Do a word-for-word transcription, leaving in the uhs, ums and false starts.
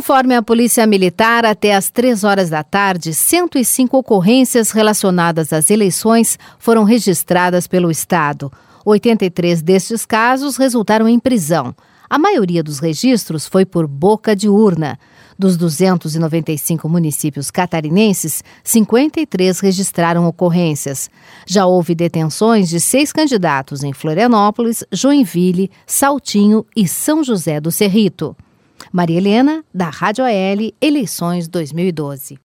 Conforme a Polícia Militar, até às três horas da tarde, cento e cinco ocorrências relacionadas às eleições foram registradas pelo Estado. oitenta e três destes casos resultaram em prisão. A maioria dos registros foi por boca de urna. Dos duzentos e noventa e cinco municípios catarinenses, cinquenta e três registraram ocorrências. Já houve detenções de seis candidatos em Florianópolis, Joinville, Saltinho e São José do Cerrito. Maria Helena, da Rádio A L, Eleições dois mil e doze.